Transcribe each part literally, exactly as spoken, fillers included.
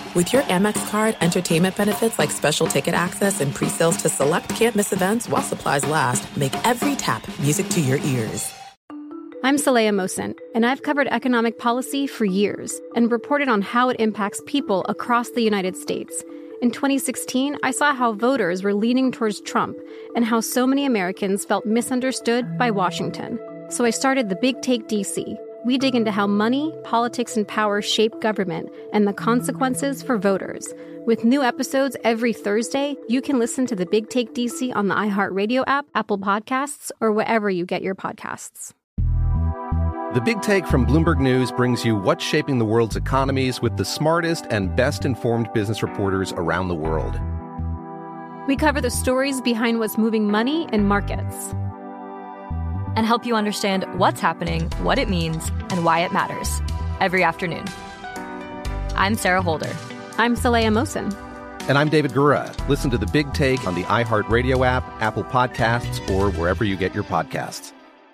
With your Amex card, entertainment benefits like special ticket access and pre-sales to select can't-miss events while supplies last make every tap music to your ears. I'm Saleha Mohsin, and I've covered economic policy for years and reported on how it impacts people across the United States. In twenty sixteen, I saw how voters were leaning towards Trump and how so many Americans felt misunderstood by Washington. So I started The Big Take D C. We dig into how money, politics, and power shape government and the consequences for voters. With new episodes every Thursday, you can listen to The Big Take D C on the iHeartRadio app, Apple Podcasts, or wherever you get your podcasts. The Big Take from Bloomberg News brings you what's shaping the world's economies with the smartest and best-informed business reporters around the world. We cover the stories behind what's moving money and markets, and help you understand what's happening, what it means, and why it matters every afternoon. I'm Sarah Holder. I'm Saleha Mohsin. And I'm David Gura. Listen to The Big Take on the iHeartRadio app, Apple Podcasts, or wherever you get your podcasts.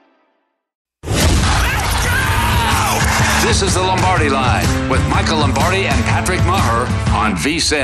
This is the Lombardi Line with Michael Lombardi and Patrick Maher on V S I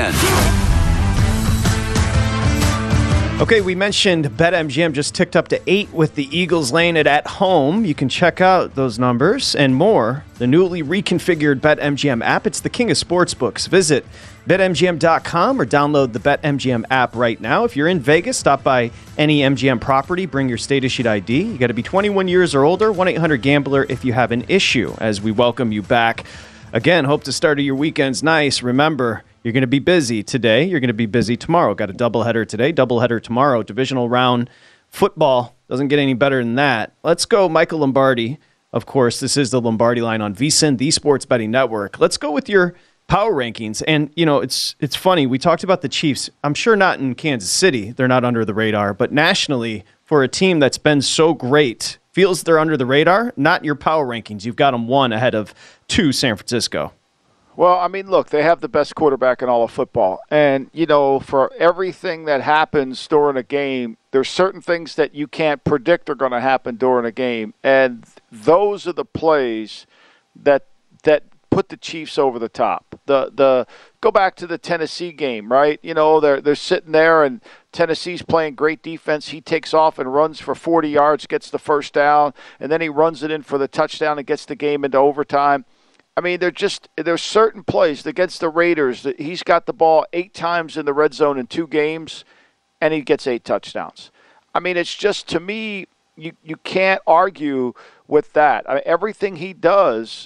N. Okay, we mentioned BetMGM just ticked up to eight with the Eagles laying it at home. You can check out those numbers and more. The newly reconfigured BetMGM app. It's the king of sportsbooks. Visit Bet M G M dot com or download the BetMGM app right now. If you're in Vegas, stop by any M G M property. Bring your state-issued I D. You got to be twenty-one years or older. one eight hundred gambler if you have an issue. As we welcome you back. Again, hope the start of your weekend's nice. Remember, you're going to be busy today. You're going to be busy tomorrow. Got a doubleheader today, doubleheader tomorrow. Divisional round football. Doesn't get any better than that. Let's go, Michael Lombardi. Of course, this is the Lombardi Line on V S I N, the Sports Betting Network. Let's go with your power rankings. And, you know, it's it's funny. We talked about the Chiefs. I'm sure not in Kansas City. They're not under the radar. But nationally, for a team that's been so great, feels they're under the radar, not your power rankings. You've got them one ahead of two, San Francisco. Well, I mean, look, they have the best quarterback in all of football. And, you know, for everything that happens during a game, there's certain things that you can't predict are going to happen during a game. And those are the plays that that put the Chiefs over the top. The the go back to the Tennessee game, right? You know, they're they're sitting there and Tennessee's playing great defense. He takes off and runs for forty yards, gets the first down, and then he runs it in for the touchdown and gets the game into overtime. I mean, they're just there's certain plays against the Raiders that he's got the ball eight times in the red zone in two games, and he gets eight touchdowns. I mean, it's just, to me, you you can't argue with that. I mean, everything he does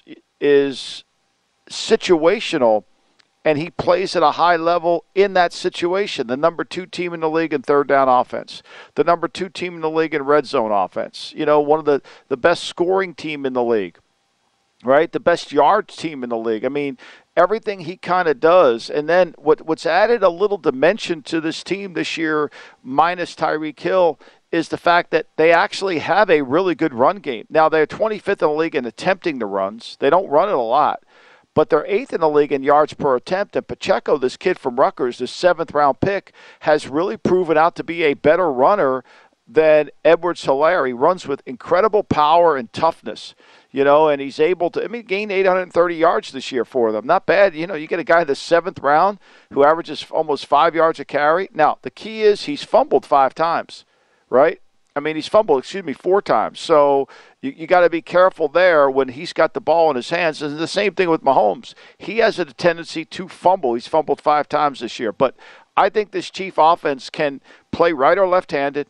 is situational, and he plays at a high level in that situation. The number two team in the league in third down offense, the number two team in the league in red zone offense, you know, one of the, the best scoring team in the league, right? The best yards team in the league. I mean, everything he kind of does. And then what what's added a little dimension to this team this year, minus Tyreek Hill, is the fact that they actually have a really good run game. Now, they're twenty-fifth in the league in attempting the runs. They don't run it a lot. But they're eighth in the league in yards per attempt. And Pacheco, this kid from Rutgers, this seventh-round pick, has really proven out to be a better runner than Edwards-Helaire. He runs with incredible power and toughness, you know, and he's able to, I mean, gain eight hundred thirty yards this year for them. Not bad. You know, you get a guy in the seventh round who averages almost five yards a carry. Now, the key is he's fumbled five times, right? I mean, he's fumbled, excuse me, four times. So you, you got to be careful there when he's got the ball in his hands. And the same thing with Mahomes. He has a tendency to fumble. He's fumbled five times this year. But I think this Chief offense can play right or left-handed.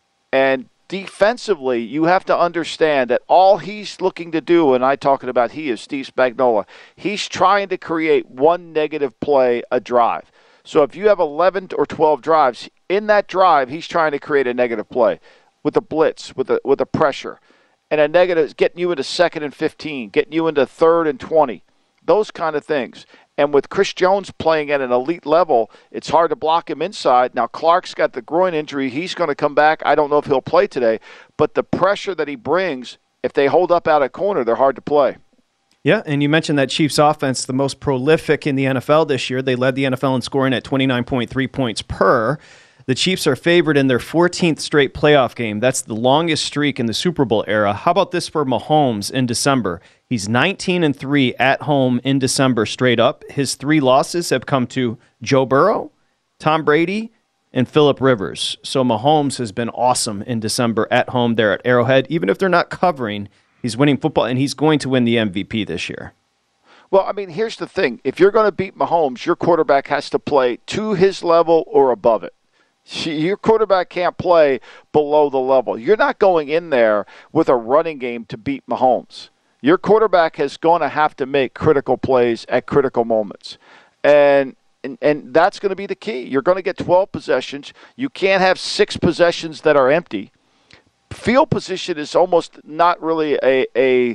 And defensively, you have to understand that all he's looking to do, and I talking about he is Steve Spagnuolo, he's trying to create one negative play a drive. So if you have eleven or twelve drives, in that drive, he's trying to create a negative play with a blitz, with a with a pressure. And a negative is getting you into second and fifteen, getting you into third and twenty, those kind of things. And with Chris Jones playing at an elite level, it's hard to block him inside. Now, Clark's got the groin injury. He's going to come back. I don't know if he'll play today. But the pressure that he brings, if they hold up out of corner, they're hard to play. Yeah, and you mentioned that Chiefs offense, the most prolific in the N F L this year. They led the N F L in scoring at twenty-nine point three points per. The Chiefs are favored in their fourteenth straight playoff game. That's the longest streak in the Super Bowl era. How about this for Mahomes in December? He's nineteen and three at home in December straight up. His three losses have come to Joe Burrow, Tom Brady, and Phillip Rivers. So Mahomes has been awesome in December at home there at Arrowhead. Even if they're not covering, he's winning football, and he's going to win the M V P this year. Well, I mean, here's the thing. If you're going to beat Mahomes, your quarterback has to play to his level or above it. Your quarterback can't play below the level. You're not going in there with a running game to beat Mahomes. Your quarterback is going to have to make critical plays at critical moments. And and, and that's going to be the key. You're going to get twelve possessions. You can't have six possessions that are empty. Field position is almost not really a a,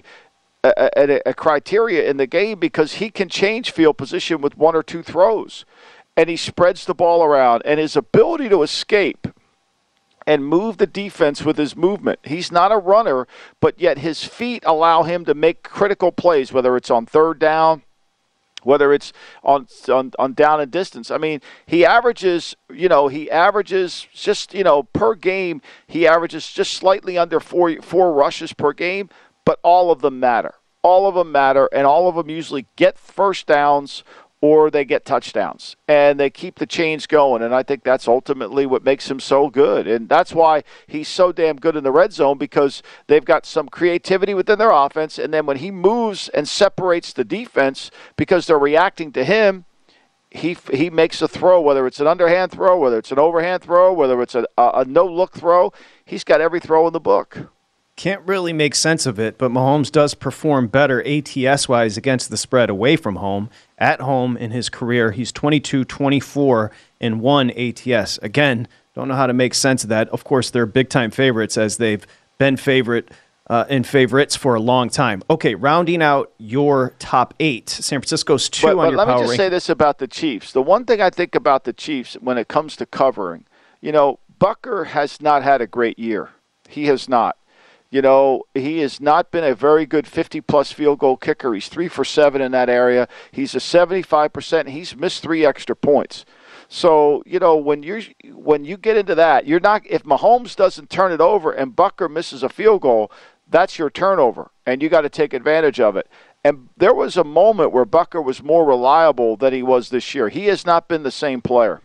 a, a criteria in the game because he can change field position with one or two throws. And he spreads the ball around, and his ability to escape and move the defense with his movement. He's not a runner, but yet his feet allow him to make critical plays, whether it's on third down, whether it's on on, on down and distance. I mean, he averages, you know, he averages just, you know, per game, he averages just slightly under four four rushes per game, but all of them matter. All of them matter, and all of them usually get first downs or they get touchdowns, and they keep the chains going, and I think that's ultimately what makes him so good, and that's why he's so damn good in the red zone, because they've got some creativity within their offense, and then when he moves and separates the defense because they're reacting to him, he he makes a throw, whether it's an underhand throw, whether it's an overhand throw, whether it's a, a, a no-look throw. He's got every throw in the book. Can't really make sense of it, but Mahomes does perform better A T S-wise against the spread away from home. At home in his career, he's twenty-two, twenty-four, and one A T S. Again, don't know how to make sense of that. Of course, they're big-time favorites as they've been favorite uh, and favorites for a long time. Okay, rounding out your top eight. San Francisco's two but, on but your let power me just rank- say this about the Chiefs. The one thing I think about the Chiefs when it comes to covering, you know, Butker has not had a great year. He has not. You know, he has not been a very good fifty-plus field goal kicker. He's three for seven in that area. He's a seventy-five percent. He's missed three extra points. So, you know, when you when you get into that, you're not – if Mahomes doesn't turn it over and Butker misses a field goal, that's your turnover, and you got to take advantage of it. And there was a moment where Butker was more reliable than he was this year. He has not been the same player.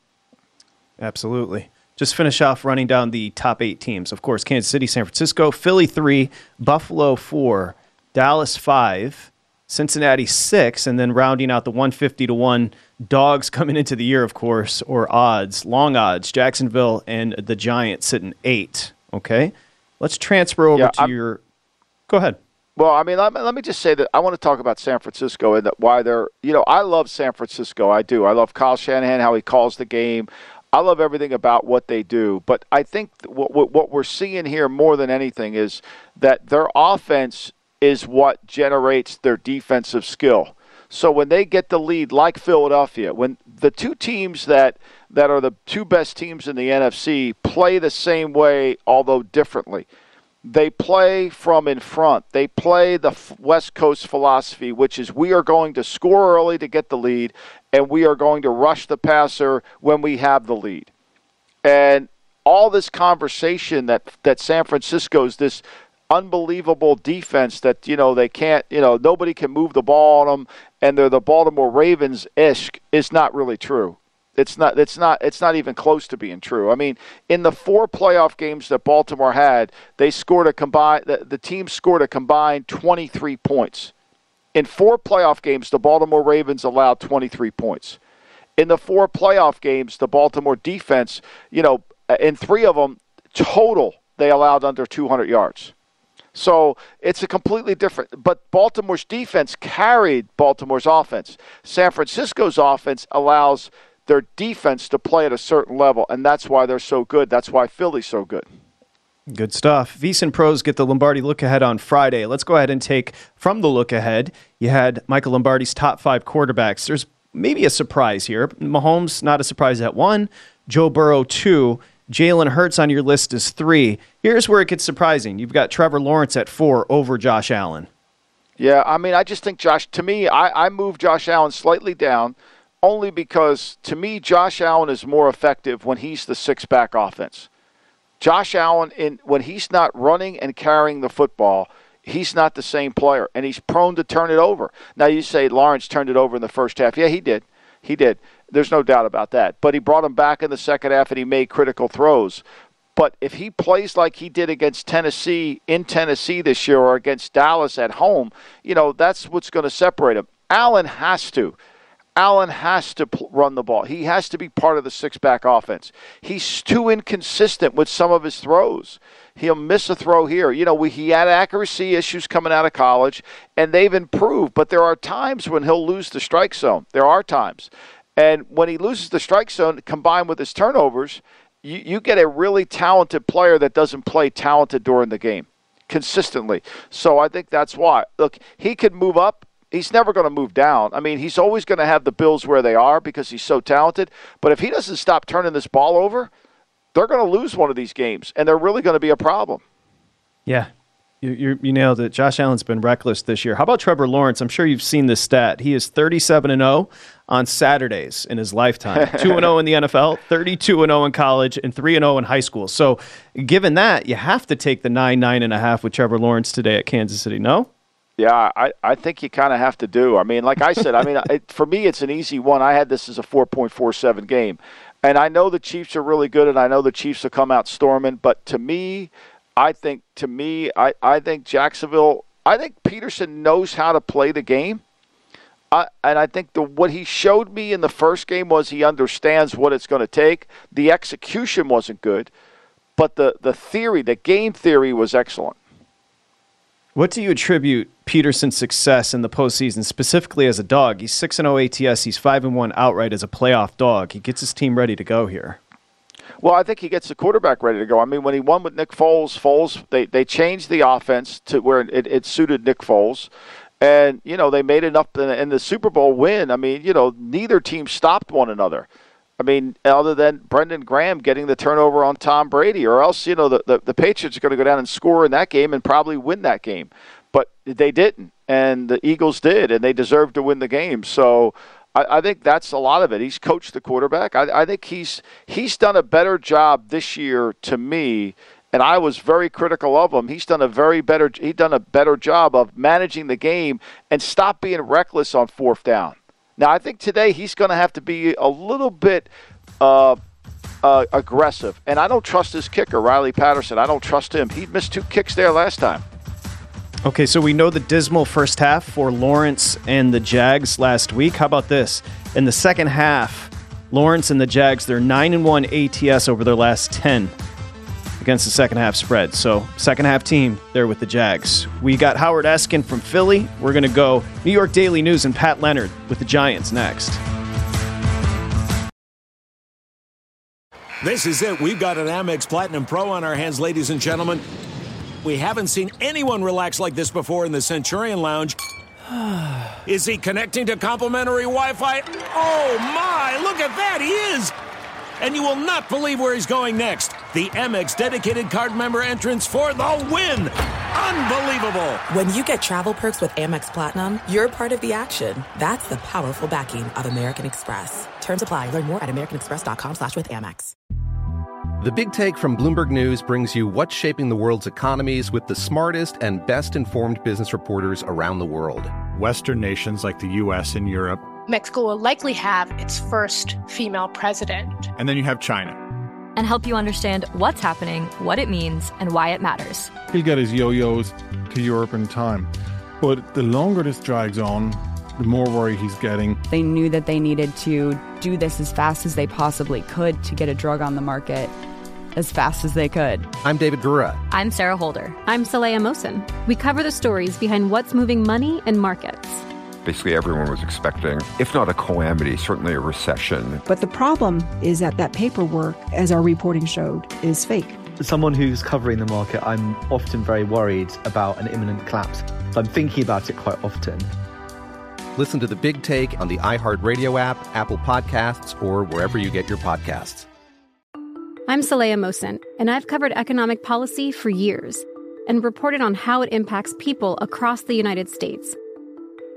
Absolutely. Just finish off running down the top eight teams. Of course, Kansas City, San Francisco, Philly three, Buffalo four, Dallas five, Cincinnati six, and then rounding out the one fifty to one dogs coming into the year, of course, or odds, long odds, Jacksonville and the Giants sitting eight. Okay? Let's transfer over yeah, to I'm, your – go ahead. Well, I mean, let me, let me just say that I want to talk about San Francisco and that why they're – you know, I love San Francisco. I do. I love Kyle Shanahan, how he calls the game. I love everything about what they do, but I think what, what we're seeing here more than anything is that their offense is what generates their defensive skill. So when they get the lead, like Philadelphia, when the two teams that, that are the two best teams in the N F C play the same way, although differently, they play from in front. They play the West Coast philosophy, which is we are going to score early to get the lead, and we are going to rush the passer when we have the lead. And all this conversation that that San Francisco's this unbelievable defense that, you know, they can't, you know, nobody can move the ball on them, and they're the Baltimore Ravens-ish is not really true. It's not. It's not. It's not even close to being true. I mean, in the four playoff games that Baltimore had, they scored a combined. The, the team scored a combined twenty-three points. In four playoff games, the Baltimore Ravens allowed twenty-three points. In the four playoff games, the Baltimore defense, you know, in three of them total, they allowed under two hundred yards. So it's a completely different. But Baltimore's defense carried Baltimore's offense. San Francisco's offense allows their defense to play at a certain level, and that's why they're so good. That's why Philly's so good. Good stuff. VSiN Pros get the Lombardi Look Ahead on Friday. Let's go ahead and take from the Look Ahead. You had Michael Lombardi's top five quarterbacks. There's maybe a surprise here. Mahomes, not a surprise at one. Joe Burrow, two. Jalen Hurts on your list is three. Here's where it gets surprising. You've got Trevor Lawrence at four over Josh Allen. Yeah, I mean, I just think Josh, to me, I, I moved Josh Allen slightly down. only because, to me, Josh Allen is more effective when he's the six-back offense. Josh Allen, in when he's not running and carrying the football, he's not the same player, and he's prone to turn it over. Now, you say Lawrence turned it over in the first half. Yeah, he did. He did. There's no doubt about that. But he brought him back in the second half, and he made critical throws. But if he plays like he did against Tennessee in Tennessee this year or against Dallas at home, you know, that's what's going to separate him. Allen has to. Allen has to pl- run the ball. He has to be part of the six-back offense. He's too inconsistent with some of his throws. He'll miss a throw here. You know, we, he had accuracy issues coming out of college, and they've improved. But there are times when he'll lose the strike zone. There are times. And when he loses the strike zone, combined with his turnovers, you, you get a really talented player that doesn't play talented during the game consistently. So I think that's why. Look, he could move up. He's never going to move down. I mean, he's always going to have the Bills where they are because he's so talented. But if he doesn't stop turning this ball over, they're going to lose one of these games, and they're really going to be a problem. Yeah, you, you, you nailed it. Josh Allen's been reckless this year. How about Trevor Lawrence? I'm sure you've seen this stat. He is thirty-seven and oh on Saturdays in his lifetime. two and oh in the N F L, thirty-two and oh in college, and three and oh in high school. So given that, you have to take the nine, nine and a half with Trevor Lawrence today at Kansas City, no? Yeah, I, I think you kind of have to do. I mean, like I said, I mean, it, for me, it's an easy one. I had this as a four point four seven game. And I know the Chiefs are really good, and I know the Chiefs will come out storming. But to me, I think, to me, I, I think Jacksonville, I think Peterson knows how to play the game. I, and I think the what he showed me in the first game was he understands what it's going to take. The execution wasn't good, but the, the theory, the game theory was excellent. What do you attribute Peterson's success in the postseason, specifically as a dog? He's six and oh A T S. He's five and one outright as a playoff dog. He gets his team ready to go here. Well, I think he gets the quarterback ready to go. I mean, when he won with Nick Foles, Foles they, they changed the offense to where it, it suited Nick Foles. And, you know, they made enough in, in the Super Bowl win. I mean, you know, neither team stopped one another. I mean, other than Brendan Graham getting the turnover on Tom Brady, or else, you know, the, the, the Patriots are going to go down and score in that game and probably win that game. But they didn't, and the Eagles did, and they deserved to win the game. So I, I think that's a lot of it. He's coached the quarterback. I, I think he's he's done a better job this year to me, and I was very critical of him. He's done a very better he's done a better job of managing the game and stop being reckless on fourth down. Now, I think today he's going to have to be a little bit uh, uh, aggressive. And I don't trust his kicker, Riley Patterson. I don't trust him. He missed two kicks there last time. Okay, so we know the dismal first half for Lawrence and the Jags last week. How about this? In the second half, Lawrence and the Jags, they're nine and one A T S over their last ten against the second half spread. So second half team there with the Jags. We got Howard Eskin from Philly. We're going to go New York Daily News and Pat Leonard with the Giants next. This is it. We've got an Amex Platinum Pro on our hands, ladies and gentlemen. We haven't seen anyone relax like this before in the Centurion Lounge. Is he connecting to complimentary Wi-Fi? Oh my, look at that, he is! And you will not believe where he's going next. The Amex dedicated card member entrance for the win. Unbelievable. When you get travel perks with Amex Platinum, you're part of the action. That's the powerful backing of American Express. Terms apply. Learn more at americanexpress.com slash with Amex. The Big Take from Bloomberg News brings you what's shaping the world's economies with the smartest and best-informed business reporters around the world. Western nations like the U S and Europe. Mexico will likely have its first female president. And then you have China. And help you understand what's happening, what it means, and why it matters. He'll get his yo-yos to Europe in time. But the longer this drags on, the more worry he's getting. They knew that they needed to do this as fast as they possibly could to get a drug on the market as fast as they could. I'm David Gura. I'm Sarah Holder. I'm Saleha Mohsen. We cover the stories behind what's moving money and markets. Basically, everyone was expecting, if not a calamity, certainly a recession. But the problem is that that paperwork, as our reporting showed, is fake. As someone who's covering the market, I'm often very worried about an imminent collapse. I'm thinking about it quite often. Listen to The Big Take on the iHeartRadio app, Apple Podcasts, or wherever you get your podcasts. I'm Saleha Mohsen, and I've covered economic policy for years and reported on how it impacts people across the United States.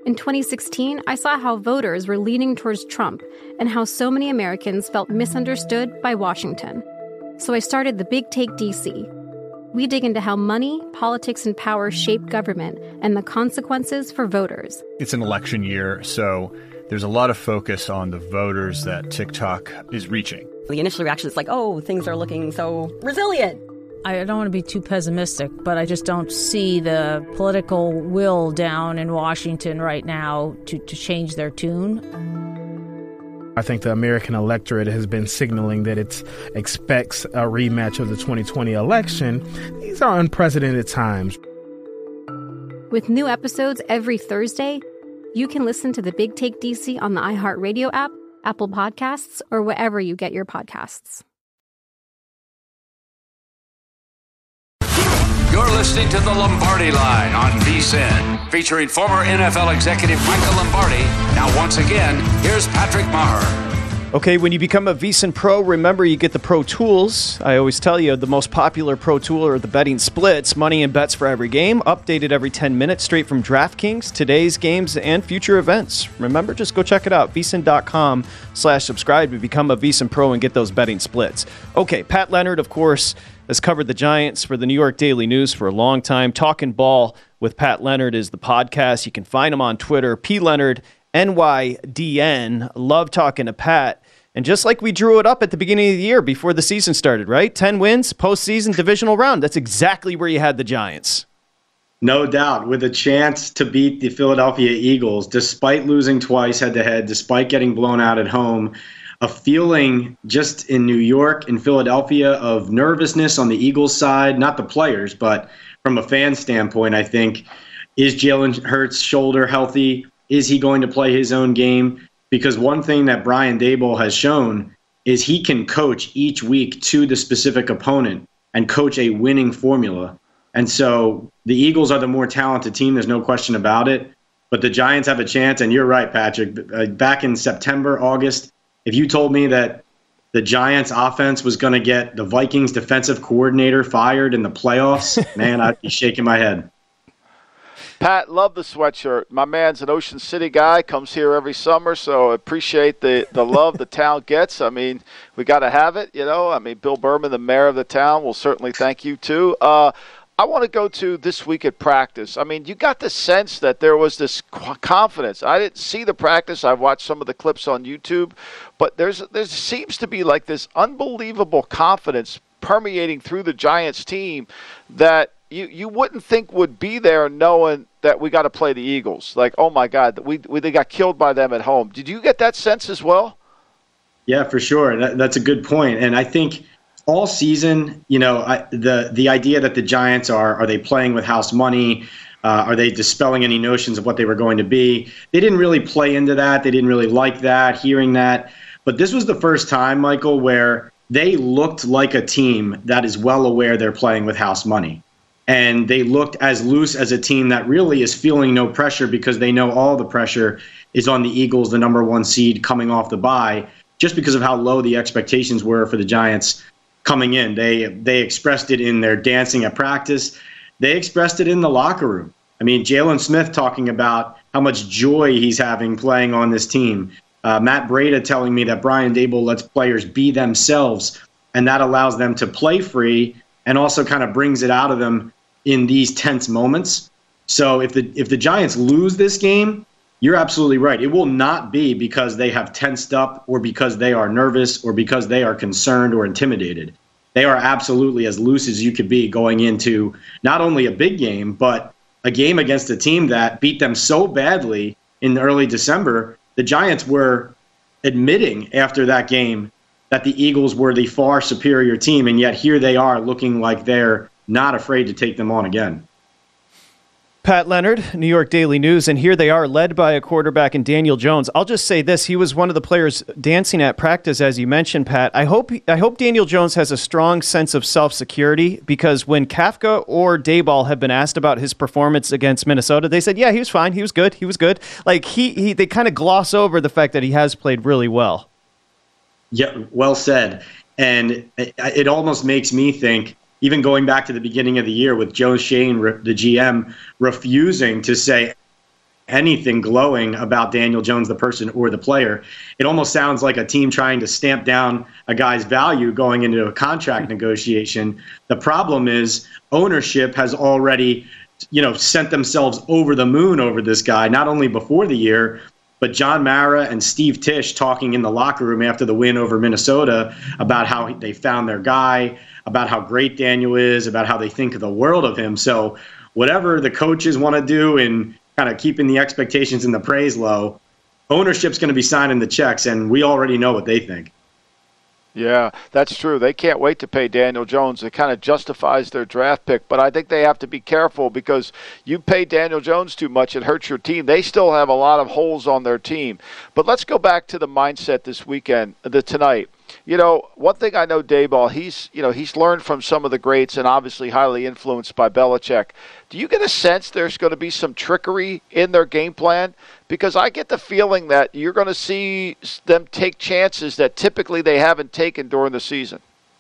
In twenty sixteen, I saw how voters were leaning towards Trump and how so many Americans felt misunderstood by Washington. So I started the Big Take D C. We dig into how money, politics, and power shape government and the consequences for voters. It's an election year, so there's a lot of focus on the voters that TikTok is reaching. The initial reaction is like, oh, things are looking so resilient. I don't want to be too pessimistic, but I just don't see the political will down in Washington right now to, to change their tune. I think the American electorate has been signaling that it expects a rematch of the twenty twenty election. These are unprecedented times. With new episodes every Thursday, you can listen to the Big Take D C on the iHeartRadio app, Apple Podcasts, or wherever you get your podcasts. You're listening to The Lombardi Line on VSiN, featuring former N F L executive Michael Lombardi. Now, once again, here's Patrick Maher. Okay, when you become a VSiN Pro, remember you get the Pro Tools. I always tell you, the most popular Pro Tool are the betting splits, money and bets for every game, updated every ten minutes, straight from DraftKings, today's games, and future events. Remember, just go check it out, VSiN.com slash subscribe to become a VSiN Pro and get those betting splits. Okay, Pat Leonard, of course, has covered the Giants for the New York Daily News for a long time. Talking Ball with Pat Leonard is the podcast. You can find him on Twitter, P Leonard N Y D N. Love talking to Pat. And just like we drew it up at the beginning of the year before the season started, right? ten wins, postseason, divisional round. That's exactly where you had the Giants. No doubt, with a chance to beat the Philadelphia Eagles, despite losing twice head-to-head, despite getting blown out at home. A feeling just in New York and Philadelphia of nervousness on the Eagles side, not the players, but from a fan standpoint, I think, is Jalen Hurts' shoulder healthy? Is he going to play his own game? Because one thing that Brian Daboll has shown is he can coach each week to the specific opponent and coach a winning formula. And so the Eagles are the more talented team, there's no question about it. But the Giants have a chance, and you're right, Patrick. Back in September, August, if you told me that the Giants offense was going to get the Vikings defensive coordinator fired in the playoffs, man, I'd be shaking my head. Pat, love the sweatshirt. My man's an Ocean City guy, comes here every summer, so appreciate the, the love the town gets. I mean, we got to have it, you know. I mean, Bill Berman, the mayor of the town, will certainly thank you, too. Uh, I want to go to this week at practice. I mean, you got the sense that there was this confidence. I didn't see the practice. I've watched some of the clips on YouTube. But there's there seems to be like this unbelievable confidence permeating through the Giants team that you, you wouldn't think would be there, knowing that we got to play the Eagles. Like, oh, my God, we, we they got killed by them at home. Did you get that sense as well? Yeah, for sure. That, that's a good point. And I think all season, you know, I, the the idea that the Giants are, are they playing with house money? Uh, are they dispelling any notions of what they were going to be? They didn't really play into that. They didn't really like that, hearing that. But this was the first time, Michael, where they looked like a team that is well aware they're playing with house money. And they looked as loose as a team that really is feeling no pressure because they know all the pressure is on the Eagles, the number one seed coming off the bye, just because of how low the expectations were for the Giants coming in. They they expressed it in their dancing at practice. They expressed it in the locker room. I mean, Jalen Smith talking about how much joy he's having playing on this team. Uh, Matt Breida telling me that Brian Daboll lets players be themselves, and that allows them to play free and also kind of brings it out of them in these tense moments. So if the if the Giants lose this game, you're absolutely right. It will not be because they have tensed up or because they are nervous or because they are concerned or intimidated. They are absolutely as loose as you could be going into not only a big game, but a game against a team that beat them so badly in early December. The Giants were admitting after that game that the Eagles were the far superior team, and yet here they are looking like they're not afraid to take them on again. Pat Leonard, New York Daily News, and here they are, led by a quarterback in Daniel Jones. I'll just say this: he was one of the players dancing at practice, as you mentioned, Pat. I hope I hope Daniel Jones has a strong sense of self-security, because when Kafka or Daboll have been asked about his performance against Minnesota, they said, "Yeah, he was fine. He was good. He was good." Like he, he they kind of gloss over the fact that he has played really well. Yeah, well said. And it, it almost makes me think, even going back to the beginning of the year with Joe Schoen, the G M, refusing to say anything glowing about Daniel Jones, the person or the player. It almost sounds like a team trying to stamp down a guy's value going into a contract negotiation. The problem is ownership has already, you know, sent themselves over the moon over this guy, not only before the year, but John Mara and Steve Tisch talking in the locker room after the win over Minnesota about how they found their guy, about how great Daniel is, about how they think of the world of him. So whatever the coaches want to do in kind of keeping the expectations and the praise low, ownership's going to be signing the checks, and we already know what they think. Yeah, that's true. They can't wait to pay Daniel Jones. It kind of justifies their draft pick. But I think they have to be careful because you pay Daniel Jones too much, it hurts your team. They still have a lot of holes on their team. But let's go back to the mindset this weekend, the tonight. You know, one thing I know Daboll, he's, you know, he's learned from some of the greats and obviously highly influenced by Belichick. Do you get a sense there's going to be some trickery in their game plan? Because I get the feeling that you're going to see them take chances that typically they haven't taken during the season.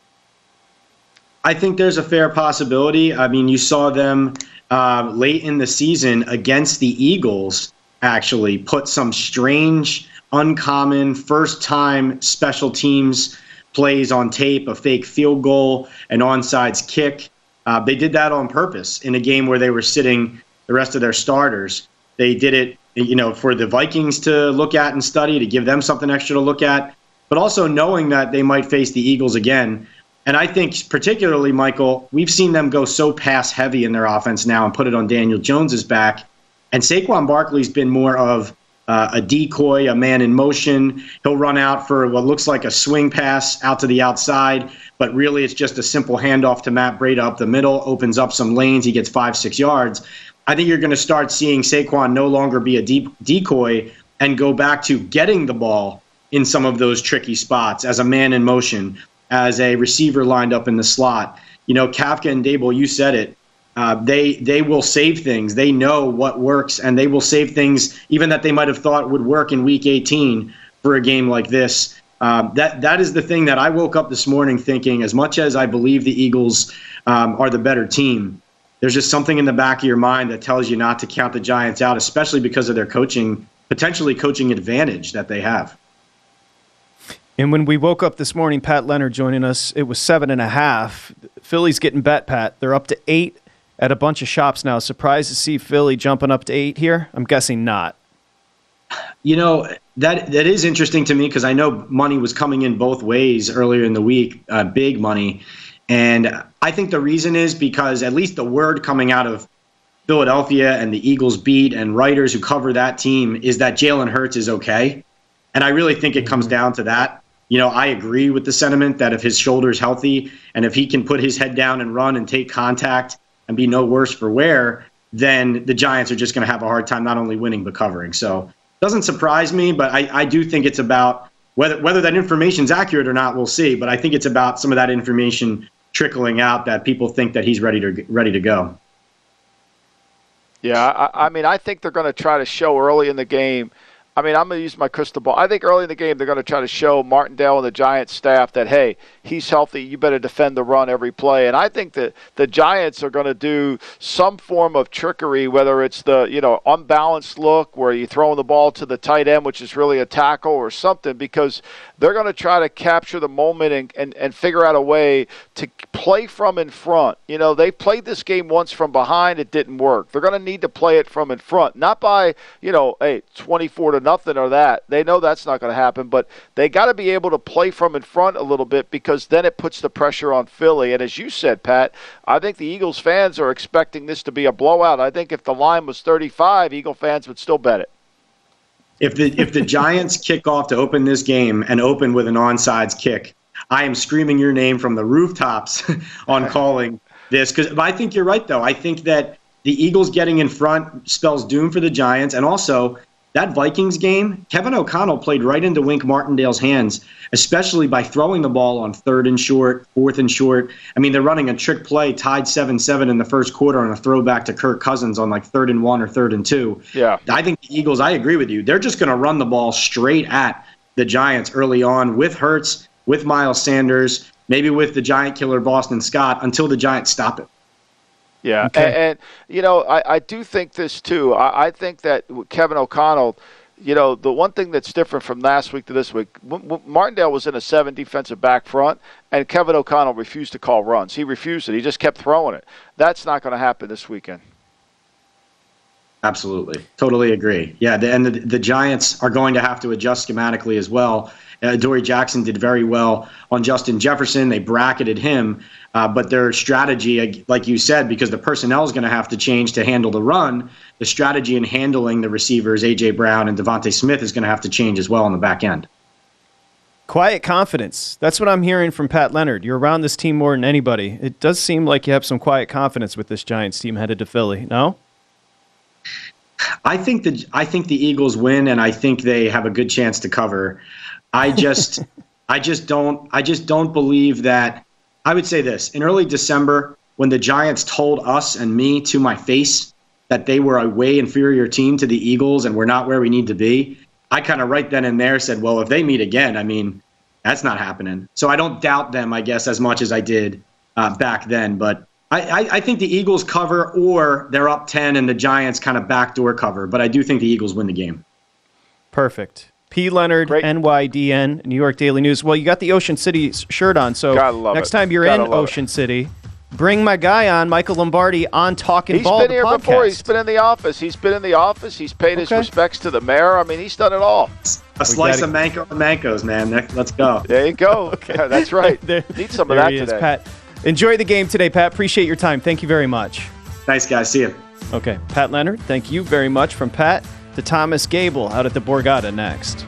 I think there's a fair possibility. I mean, you saw them uh, late in the season against the Eagles actually put some strange, uncommon, first-time special teams plays on tape, a fake field goal, an onside kick. Uh, they did that on purpose in a game where they were sitting the rest of their starters. They did it, you know, for the Vikings to look at and study, to give them something extra to look at, but also knowing that they might face the Eagles again. And I think particularly, Michael, we've seen them go so pass-heavy in their offense now and put it on Daniel Jones's back. And Saquon Barkley's been more of uh, a decoy, a man in motion. He'll run out for what looks like a swing pass out to the outside, but really it's just a simple handoff to Matt Breida up the middle, opens up some lanes, he gets five, six yards. I think you're going to start seeing Saquon no longer be a deep decoy and go back to getting the ball in some of those tricky spots as a man in motion, as a receiver lined up in the slot. You know, Kafka and Daboll, you said it. Uh, they they will save things. They know what works, and they will save things even that they might have thought would work in Week eighteen for a game like this. Uh, that that is the thing that I woke up this morning thinking, as much as I believe the Eagles um, are the better team, there's just something in the back of your mind that tells you not to count the Giants out, especially because of their coaching, potentially coaching advantage that they have. And when we woke up this morning, Pat Leonard joining us, it was seven and a half. Philly's getting bet, Pat. They're up to eight at a bunch of shops now. Surprised to see Philly jumping up to eight here? I'm guessing not. You know, that that is interesting to me because I know money was coming in both ways earlier in the week, uh, big money. And I think the reason is because at least the word coming out of Philadelphia and the Eagles beat and writers who cover that team is that Jalen Hurts is okay. And I really think it comes down to that. You know, I agree with the sentiment that if his shoulder is healthy and if he can put his head down and run and take contact and be no worse for wear, then the Giants are just going to have a hard time not only winning but covering. So it doesn't surprise me, but I, I do think it's about whether whether that information's accurate or not, we'll see. But I think it's about some of that information trickling out that people think that he's ready to ready to go. Yeah, I, I mean, I think they're going to try to show early in the game. I mean, I'm going to use my crystal ball. I think early in the game they're going to try to show Martindale and the Giants staff that, hey, he's healthy. You better defend the run every play. And I think that the Giants are going to do some form of trickery, whether it's the, you know, unbalanced look where you're throwing the ball to the tight end, which is really a tackle or something, because they're going to try to capture the moment and, and, and figure out a way to play from in front. You know, they played this game once from behind. It didn't work. They're going to need to play it from in front, not by, you know, hey, twenty-four to nothing or that. They know that's not going to happen, but they got to be able to play from in front a little bit because then it puts the pressure on Philly. And as you said, Pat, I think the Eagles fans are expecting this to be a blowout. I think if the line was thirty-five, Eagle fans would still bet it. If the if the Giants kick off to open this game and open with an onside kick, I am screaming your name from the rooftops on calling this. Because I think you're right, though. I think that the Eagles getting in front spells doom for the Giants. And also, that Vikings game, Kevin O'Connell played right into Wink Martindale's hands, especially by throwing the ball on third and short, fourth and short. I mean, they're running a trick play, tied seven seven in the first quarter on a throwback to Kirk Cousins on like third and one or third and two. Yeah. I think the Eagles, I agree with you. They're just going to run the ball straight at the Giants early on with Hurts, with Miles Sanders, maybe with the Giant killer Boston Scott until the Giants stop it. Yeah, Okay. and, and you know, I, I do think this too. I, I think that Kevin O'Connell, you know, the one thing that's different from last week to this week, w- w- Martindale was in a seven defensive back front, and Kevin O'Connell refused to call runs. He refused it. He just kept throwing it. That's not going to happen this weekend. Absolutely. Totally agree. Yeah, the, and the, the Giants are going to have to adjust schematically as well. Uh, Dory Jackson did very well on Justin Jefferson. They bracketed him, uh, but their strategy, like you said, because the personnel is going to have to change to handle the run, the strategy in handling the receivers, A J. Brown and Devontae Smith, is going to have to change as well on the back end. Quiet confidence. That's what I'm hearing from Pat Leonard. You're around this team more than anybody. It does seem like you have some quiet confidence with this Giants team headed to Philly, no? I think the I think the Eagles win, and I think they have a good chance to cover. I just I just don't I just don't believe that. I would say this: in early December, when the Giants told us and me to my face that they were a way inferior team to the Eagles and we're not where we need to be, I kind of right then and there said, well, if they meet again, I mean, that's not happening. So I don't doubt them, I guess, as much as I did uh, back then. But I, I, I think the Eagles cover, or they're up ten and the Giants kind of backdoor cover. But I do think the Eagles win the game. Perfect. P. Leonard, Great. N Y D N, New York Daily News. Well, you got the Ocean City shirt on, so next it. time you're Gotta in love Ocean it. City, bring my guy on, Michael Lombardi, on Talking He's Ball, been the here podcast. before. He's been in the office. He's been in the office. He's paid his Okay. respects to the mayor. I mean, he's done it all. A slice of mango and Mancos, man. Let's go. There you go. Okay. Yeah, that's right. there, Need some of there that he is, today. Pat. Enjoy the game today, Pat. Appreciate your time. Thank you very much. Thanks, guys. See you. Okay, Pat Leonard, thank you very much. From Pat to Thomas Gable out at the Borgata next.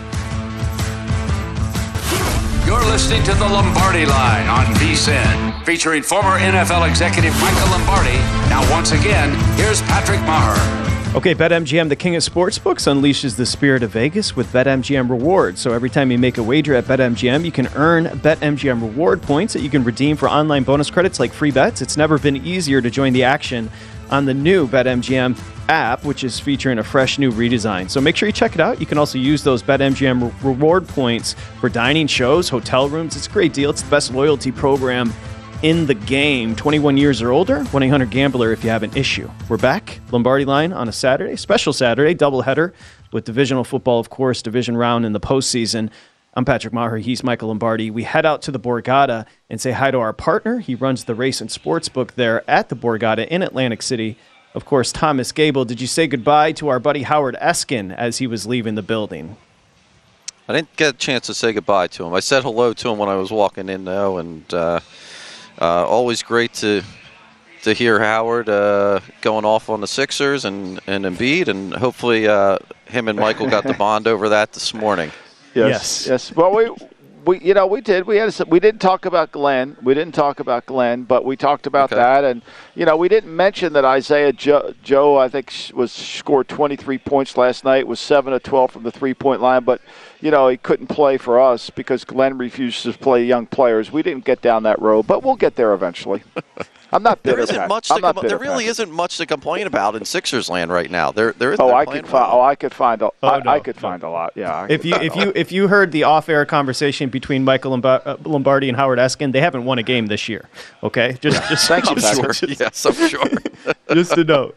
You're listening to the Lombardi Line on V S I N, featuring former N F L executive Michael Lombardi. Now, once again, here's Patrick Maher. Okay, BetMGM, the king of sportsbooks, unleashes the spirit of Vegas with BetMGM rewards. So every time you make a wager at BetMGM, you can earn BetMGM reward points that you can redeem for online bonus credits like free bets. It's never been easier to join the action on the new BetMGM app, which is featuring a fresh new redesign. So make sure you check it out. You can also use those BetMGM re- reward points for dining, shows, hotel rooms. It's a great deal. It's the best loyalty program in the game. twenty-one years or older, one eight hundred gambler if you have an issue. We're back, Lombardi Line on a Saturday, special Saturday, doubleheader with divisional football, of course, division round in the postseason. I'm Patrick Maher. He's Michael Lombardi. We head out to the Borgata and say hi to our partner. He runs the race and sports book there at the Borgata in Atlantic City. Of course, Thomas Gable. Did you say goodbye to our buddy Howard Eskin as he was leaving the building? I didn't get a chance to say goodbye to him. I said hello to him when I was walking in, though, and uh, uh, always great to to hear Howard uh, going off on the Sixers and, and Embiid, and hopefully uh, him and Michael got the bond over that this morning. Yes, yes. yes. Well, we, we, you know, we did. We had. A, we didn't talk about Glenn. We didn't talk about Glenn, but we talked about Okay. that, and you know, we didn't mention that Isaiah Joe, Joe I think, was scored twenty-three points last night. Was seven of twelve from the three-point line, but you know, he couldn't play for us because Glenn refuses to play young players. We didn't get down that road, but we'll get there eventually. I'm not bitter. There isn't Pat. much. I'm To not com- bitter, there really Patrick. isn't much to complain about in Sixers land right now. There, there is. Oh, I could find. Oh, I could find. A, Oh, I, no, I could no. find a lot. Yeah. I If could you find if a lot. you if you heard the off-air conversation between Michael Lomba- uh, Lombardi and Howard Eskin, they haven't won a game this year. Okay, just just Thank you, I'm Patrick. sure. Yes, I'm sure. just a note.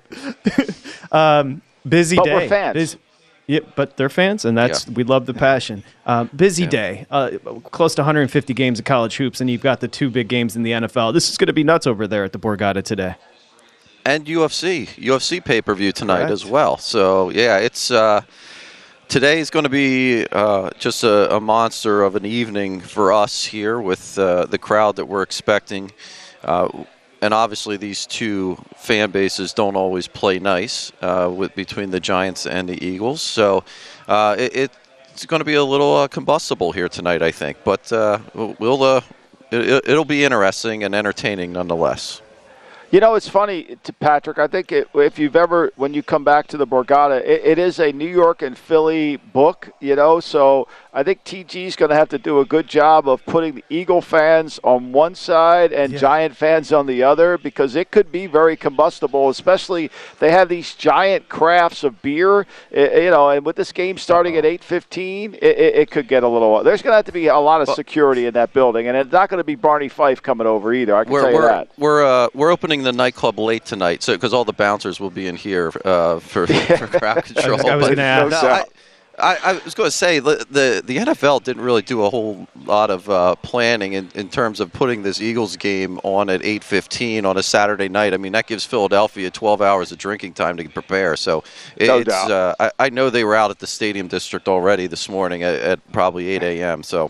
um, busy But day. we're fans. Bus- yeah, but they're fans, and that's Yeah. we love the passion. Um, busy Yeah. day. Uh, close to one hundred fifty games of college hoops, and you've got the two big games in the N F L. This is going to be nuts over there at the Borgata today. And U F C, U F C pay-per-view tonight Correct. as well. So yeah, it's uh, today is going to be uh, just a, a monster of an evening for us here with uh, the crowd that we're expecting. Uh, and obviously, these two fan bases don't always play nice uh, with between the Giants and the Eagles. So uh, it, it's going to be a little uh, combustible here tonight, I think. But uh, we'll uh, it, it'll be interesting and entertaining nonetheless. You know, it's funny, to Patrick. I think it, if you've ever, when you come back to the Borgata, it, it is a New York and Philly book, you know. So I think T G's going to have to do a good job of putting the Eagle fans on one side and Yeah. Giant fans on the other, because it could be very combustible, especially they have these giant crafts of beer, eh, you know, and with this game starting at eight fifteen, it, it, it could get a little, there's going to have to be a lot of security in that building, and it's not going to be Barney Fife coming over either, I can We're tell you we're that. we're uh, we're opening opening the nightclub late tonight, so because all the bouncers will be in here uh, for, for crowd control. I was, I was going to ask. No, I, I, I was going to say the, the the N F L didn't really do a whole lot of uh, planning in, in terms of putting this Eagles game on at eight fifteen on a Saturday night. I mean, that gives Philadelphia twelve hours of drinking time to prepare. So it, no it's uh, I, I know they were out at the Stadium District already this morning at, at probably eight a.m. So.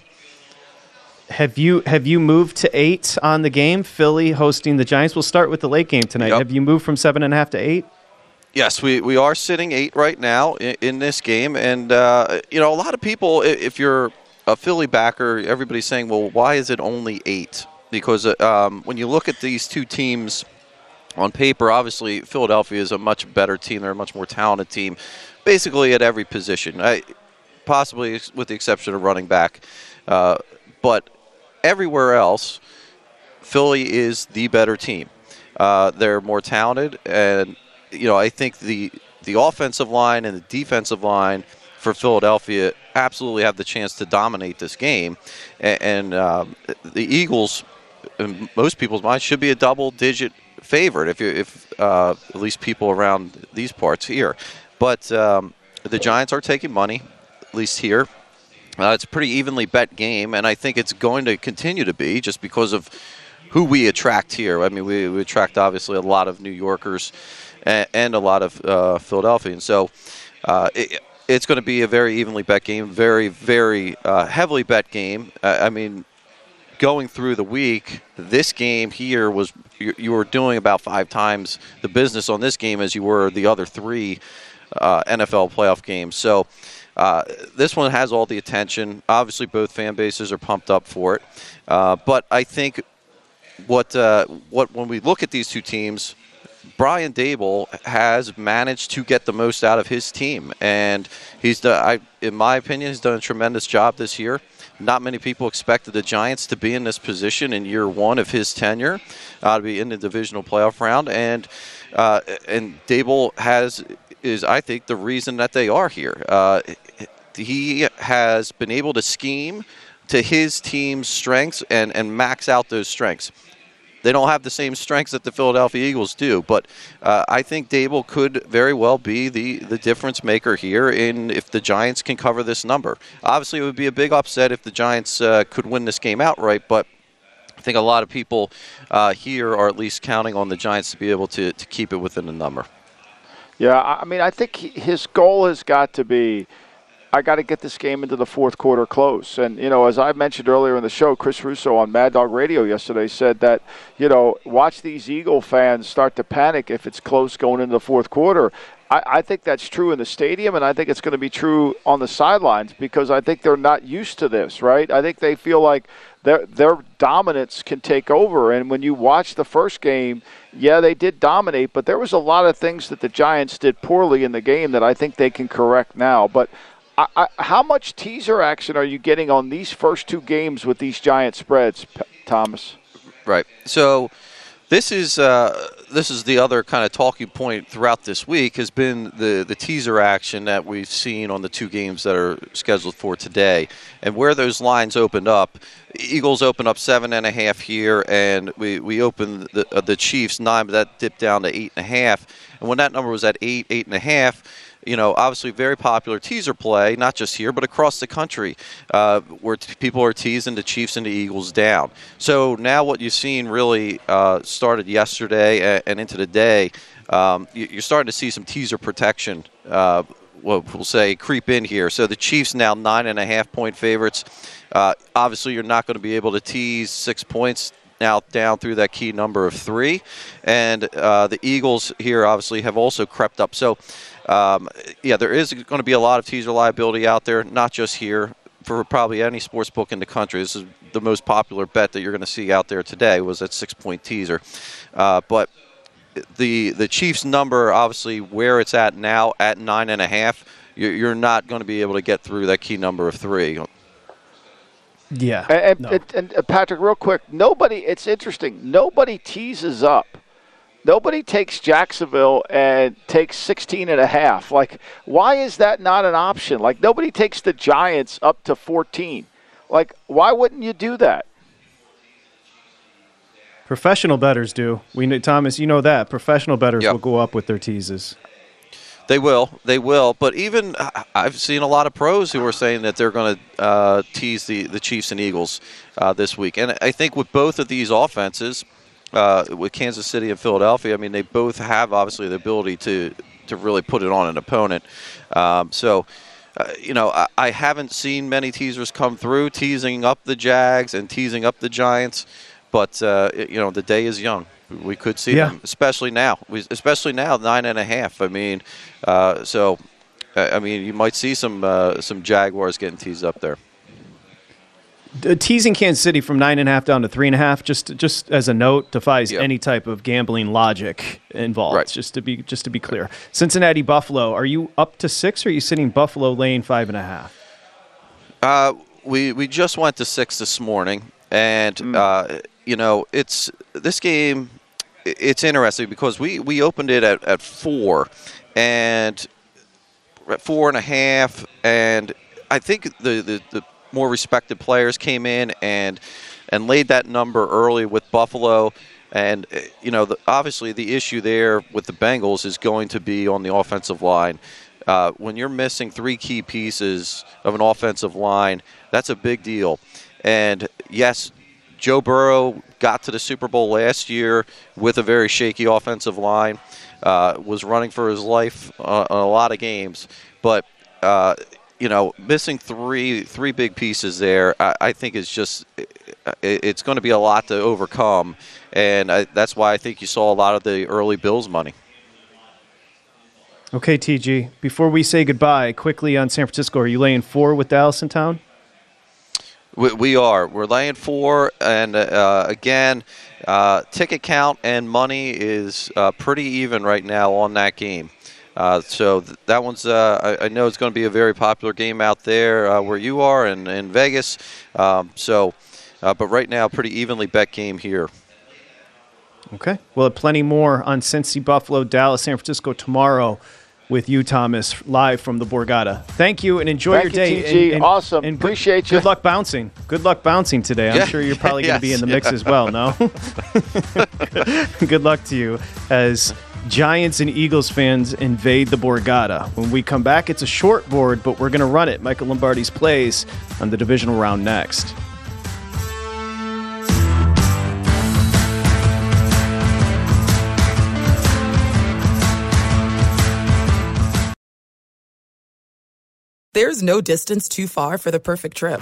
Have you have you moved to eight on the game? Philly hosting the Giants. We'll start with the late game tonight. Yep. Have you moved from seven and a half to eight? Yes, we, we are sitting eight right now in, in this game. And, uh, you know, a lot of people, if you're a Philly backer, everybody's saying, well, why is it only eight? Because um, when you look at these two teams on paper, obviously Philadelphia is a much better team. They're a much more talented team, basically at every position, I, possibly with the exception of running back. Uh, but everywhere else, Philly is the better team. Uh, they're more talented, and you know, I think the the offensive line and the defensive line for Philadelphia absolutely have the chance to dominate this game. And, and um, the Eagles, in most people's minds, should be a double-digit favorite, if you if uh, at least people around these parts here. But um, the Giants are taking money, at least here. Uh, it's a pretty evenly bet game, and I think it's going to continue to be just because of who we attract here. I mean, we, we attract, obviously, a lot of New Yorkers and a lot of uh, Philadelphians. So uh, it, it's going to be a very evenly bet game, very, very uh, heavily bet game. Uh, I mean, going through the week, this game here was you, you were doing about five times the business on this game as you were the other three uh, N F L playoff games. So uh, this one has all the attention. Obviously, both fan bases are pumped up for it. Uh, but I think what uh, what when we look at these two teams, Brian Daboll has managed to get the most out of his team, and he's done, I, in my opinion, he's done a tremendous job this year. Not many people expected the Giants to be in this position in year one of his tenure, uh, to be in the divisional playoff round, and uh, and Daboll has is I think the reason that they are here. Uh, he has been able to scheme to his team's strengths and and max out those strengths. They don't have the same strengths that the Philadelphia Eagles do, but uh, I think Daboll could very well be the, the difference maker here in if the Giants can cover this number. Obviously, it would be a big upset if the Giants uh, could win this game outright, but I think a lot of people uh, here are at least counting on the Giants to be able to, to keep it within the number. Yeah, I mean, I think his goal has got to be, I got to get this game into the fourth quarter close. And, you know, as I mentioned earlier in the show, Chris Russo on Mad Dog Radio yesterday said that, you know, watch these Eagle fans start to panic if it's close going into the fourth quarter. I, I think that's true in the stadium, and I think it's going to be true on the sidelines because I think they're not used to this, right? I think they feel like their their dominance can take over. And when you watch the first game, yeah, they did dominate, but there was a lot of things that the Giants did poorly in the game that I think they can correct now. But I, I, how much teaser action are you getting on these first two games with these giant spreads, P- Thomas? Right. So this is uh, this is the other kind of talking point throughout this week has been the, the teaser action that we've seen on the two games that are scheduled for today. And where those lines opened up, Eagles opened up seven and a half here, and we, we opened the, uh, the Chiefs nine, but that dipped down to eight and a half. And when that number was at eight, eight and a half, you know, obviously very popular teaser play, not just here, but across the country, uh, where t- people are teasing the Chiefs and the Eagles down. So now what you've seen really uh, started yesterday and, and into the day, um, you, you're starting to see some teaser protection, uh, we'll, we'll say, creep in here. So the Chiefs now nine and a half point favorites. Uh, obviously, you're not going to be able to tease six points now down through that key number of three. And uh, the Eagles here obviously have also crept up. So, um, yeah, there is going to be a lot of teaser liability out there, not just here, for probably any sports book in the country. This is the most popular bet that you're going to see out there today was that six-point teaser. Uh, but the the Chiefs number, obviously, where it's at now at nine and a half, you're, you're not going to be able to get through that key number of three. Yeah. And, no. and, and, and Patrick, real quick, nobody, it's interesting, nobody teases up. Nobody takes Jacksonville and takes sixteen and a half. Like, why is that not an option? Like, nobody takes the Giants up to fourteen. Like, why wouldn't you do that? Professional bettors do. We know, Thomas, you know that. Professional bettors Yep. will go up with their teases. They will. They will. But even I- I've seen a lot of pros who are saying that they're going to uh, tease the, the Chiefs and Eagles uh, this week. And I think with both of these offenses, uh, with Kansas City and Philadelphia, I mean, they both have obviously the ability to, to really put it on an opponent. Um, so, uh, you know, I, I haven't seen many teasers come through teasing up the Jags and teasing up the Giants. But, uh, you know, the day is young. We could see Yeah. them, especially now. We, especially now, nine and a half. I mean, uh, so, uh, I mean, you might see some uh, some Jaguars getting teased up there. D- teasing Kansas City from nine and a half down to three and a half, just just as a note, defies Yep. any type of gambling logic involved. Right. Just to be just to be clear, Cincinnati Buffalo. Are you up to six, or are you sitting Buffalo laying five and a half? Uh, we we just went to six this morning, and uh, you know, it's this game. It's interesting because we, we opened it at, at four, and at four and a half, and I think the, the, the more respected players came in and and laid that number early with Buffalo. And, you know, the, obviously the issue there with the Bengals is going to be on the offensive line. Uh, when you're missing three key pieces of an offensive line, that's a big deal. And, yes, Joe Burrow got to the Super Bowl last year with a very shaky offensive line, uh, was running for his life uh, on a lot of games. But, uh, you know, missing three three big pieces there, I, I think is just it, it's going to be a lot to overcome. And I, that's why I think you saw a lot of the early Bills money. Okay, T G, before we say goodbye, quickly on San Francisco, are you laying four with Dallas in town? We, we are. We're laying four, and uh, again, uh, ticket count and money is uh, pretty even right now on that game. Uh, so th- that one's, uh, I, I know it's going to be a very popular game out there uh, where you are in, in Vegas. Um, so, uh, but right now, pretty evenly bet game here. Okay. Well, plenty more on Cincy, Buffalo, Dallas, San Francisco tomorrow with you, Thomas, live from the Borgata. Thank you, and enjoy Thank your you, day. T G. And, and, awesome. And Appreciate good, you. Good luck bouncing. Good luck bouncing today. I'm Yeah. sure you're probably going to be in the mix Yes. as well, no? Good luck to you as Giants and Eagles fans invade the Borgata. When we come back, it's a short board, but we're going to run it. Michael Lombardi's plays on the divisional round next. There's no distance too far for the perfect trip.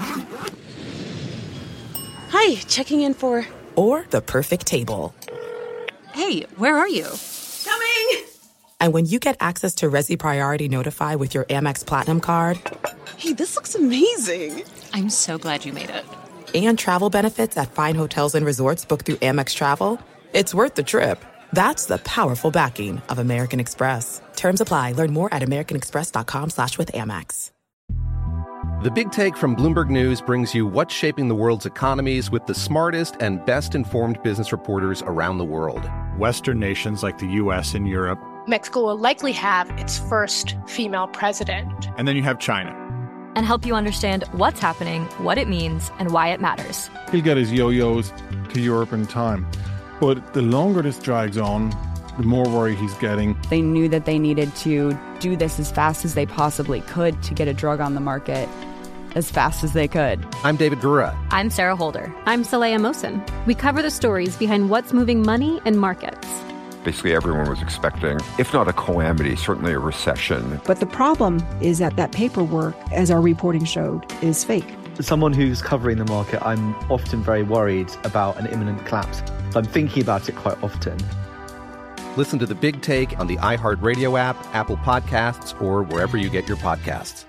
Hi, checking in for... Or the perfect table. Hey, where are you? Coming! And when you get access to Resi Priority Notify with your Amex Platinum card... Hey, this looks amazing! I'm so glad you made it. And travel benefits at fine hotels and resorts booked through Amex Travel, it's worth the trip. That's the powerful backing of American Express. Terms apply. Learn more at americanexpress.com slash with Amex. The Big Take from Bloomberg News brings you what's shaping the world's economies with the smartest and best-informed business reporters around the world. Western nations like the U S and Europe. Mexico will likely have its first female president. And then you have China. And help you understand what's happening, what it means, and why it matters. He'll get his yo-yos to Europe in time. But the longer this drags on, the more worry he's getting. They knew that they needed to do this as fast as they possibly could to get a drug on the market as fast as they could. I'm David Gura. I'm Sarah Holder. I'm Saleha Mohsen. We cover the stories behind what's moving money and markets. Basically, everyone was expecting, if not a calamity, certainly a recession. But the problem is that that paperwork, as our reporting showed, is fake. As someone who's covering the market, I'm often very worried about an imminent collapse. So I'm thinking about it quite often. Listen to The Big Take on the iHeartRadio app, Apple Podcasts, or wherever you get your podcasts.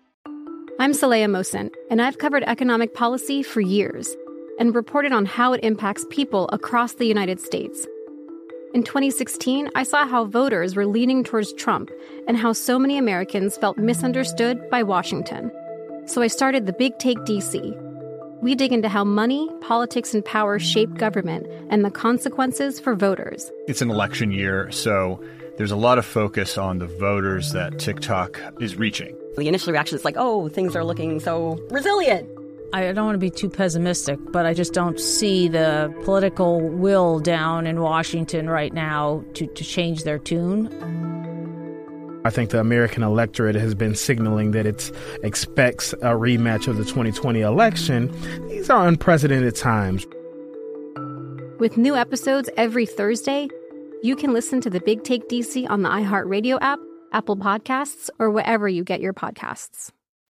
I'm Saleha Mohsen, and I've covered economic policy for years and reported on how it impacts people across the United States. In twenty sixteen, I saw how voters were leaning towards Trump and how so many Americans felt misunderstood by Washington. So I started The Big Take D C. We dig into how money, politics, and power shape government and the consequences for voters. It's an election year, so there's a lot of focus on the voters that TikTok is reaching. The initial reaction is like, oh, things are looking so resilient. I don't want to be too pessimistic, but I just don't see the political will down in Washington right now to, to change their tune. I think the American electorate has been signaling that it expects a rematch of the twenty twenty election. These are unprecedented times. With new episodes every Thursday, you can listen to The Big Take D C on the iHeartRadio app, Apple Podcasts, or wherever you get your podcasts.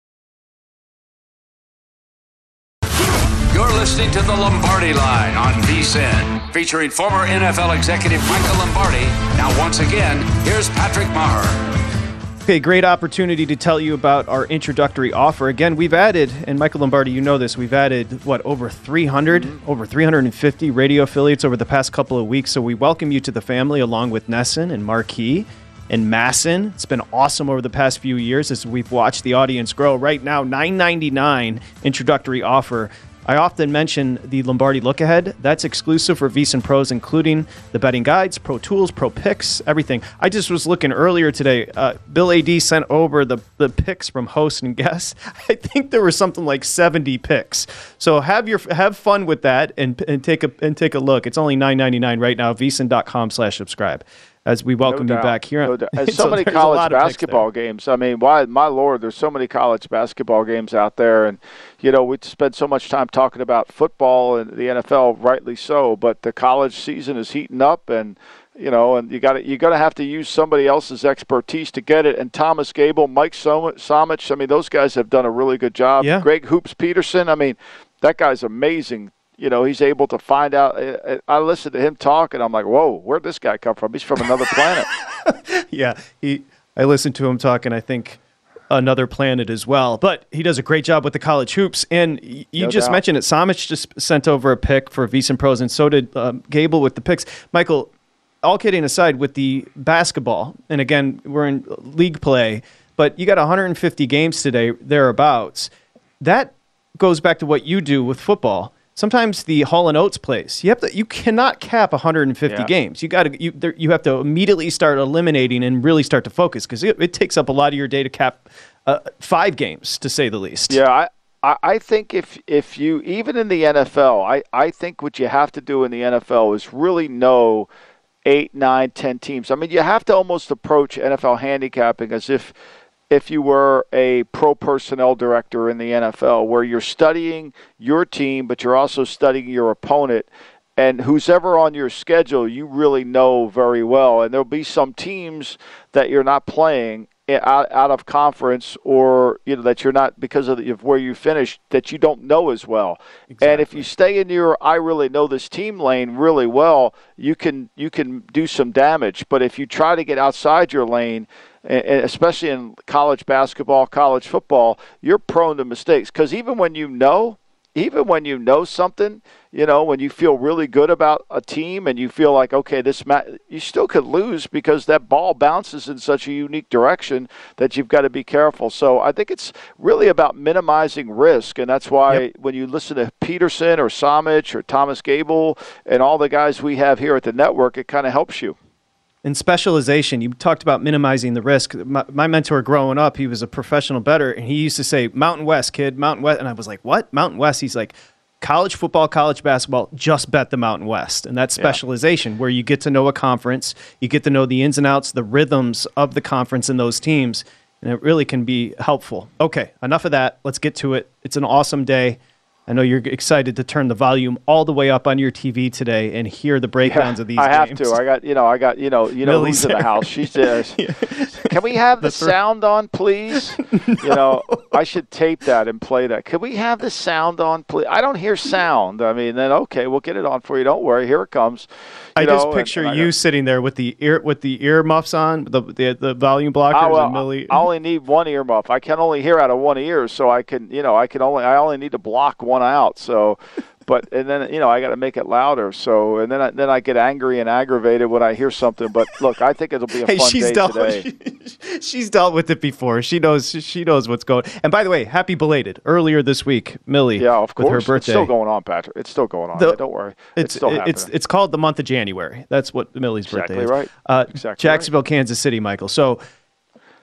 You're listening to The Lombardi Line on VSiN, featuring former N F L executive Michael Lombardi. Now, once again, here's Patrick Maher. Okay, great opportunity to tell you about our introductory offer. Again, we've added, and Michael Lombardi, you know this, we've added, what, over three hundred, mm-hmm. over three hundred fifty radio affiliates over the past couple of weeks. So we welcome you to the family along with Nesson and Marquee and Masson. It's been awesome over the past few years as we've watched the audience grow. Right now, nine ninety-nine introductory offer. I often mention the Lombardi Look Ahead. That's exclusive for VSiN Pros, including the betting guides, pro tools, pro picks, everything. I just was looking earlier today. Uh, Bill A D sent over the, the picks from hosts and guests. I think there were something like seventy picks. So have your have fun with that and and take a and take a look. It's only nine ninety-nine right now. VSiN dot com slash subscribe. As we welcome no you back here. No and so, so many college basketball games. I mean, why, my Lord, there's so many college basketball games out there. And, you know, we spend so much time talking about football and the N F L, rightly so. But the college season is heating up, and, you know, and you got you're going to have to use somebody else's expertise to get it. And Thomas Gable, Mike Somich, I mean, those guys have done a really good job. Yeah. Greg Hoops Peterson, I mean, that guy's amazing. You know, he's able to find out. I listen to him talk, and I'm like, whoa, where'd this guy come from? He's from another planet. yeah, he. I listen to him talk, and I think another planet as well. But he does a great job with the college hoops. And you no just doubt. mentioned it. Somich just sent over a pick for VSiN Pros, and so did um, Gable with the picks. Michael, all kidding aside, with the basketball, and again, we're in league play, but you got one hundred fifty games today, thereabouts. That goes back to what you do with football. Sometimes the Hall and Oates plays. You have to. You cannot cap one hundred fifty yeah. games. You got to. You there, you have to immediately start eliminating and really start to focus because it, it takes up a lot of your day to cap uh, five games, to say the least. Yeah, I I think if if you even in the N F L, I I think what you have to do in the N F L is really know eight, nine, ten teams. I mean, you have to almost approach N F L handicapping as if. if you were a pro personnel director in the N F L, where you're studying your team, but you're also studying your opponent, and who's ever on your schedule, you really know very well. And there'll be some teams that you're not playing out, out of conference, or you know that you're not because of, the, of where you finished, that you don't know as well. Exactly. And if you stay in your I really know this team lane really well, you can you can do some damage. But if you try to get outside your lane, especially in college basketball, college football, you're prone to mistakes. Because even when you know, even when you know something, you know, when you feel really good about a team and you feel like, okay, this ma- you still could lose because that ball bounces in such a unique direction that you've got to be careful. So I think it's really about minimizing risk, and that's why yep. when you listen to Peterson or Somich or Thomas Gable and all the guys we have here at the network, it kind of helps you. In specialization, you talked about minimizing the risk. My, my mentor growing up, he was a professional bettor, and he used to say, Mountain West, kid, Mountain West. And I was like, what? Mountain West? He's like, college football, college basketball, just bet the Mountain West. And that's specialization, yeah. where you get to know a conference, you get to know the ins and outs, the rhythms of the conference and those teams, and it really can be helpful. Okay, enough of that. Let's get to it. It's an awesome day. I know you're excited to turn the volume all the way up on your T V today and hear the breakdowns yeah, of these I games. have to. I got, you know, I got, you know, you know Millie's who's in the house. She's there. yeah. Can we have the, the sound on, please? no. You know, I should tape that and play that. Can we have the sound on, please? I don't hear sound. I mean, then okay, we'll get it on for you. Don't worry. Here it comes. You I know, just picture and, and you got, sitting there with the ear with the ear muffs on, the the, the volume blockers. I, well, and Millie. I only need one ear muff. I can only hear out of one ear, so I can, you know, I can only I only need to block one out. So. But and then you know I got to make it louder. So and then I, then I get angry and aggravated when I hear something. But look, I think it'll be a hey, fun she's day dealt, today. She, she's dealt with it before. She knows. She knows what's going. And by the way, happy belated earlier this week, Millie. Yeah, of course. With her birthday. It's still going on, Patrick. It's still going on. The, Don't worry. It's, it's still happening. It's it's called the month of January. That's what Millie's exactly birthday is. Right. Uh, exactly Jacksonville, right. Kansas City, Michael. So.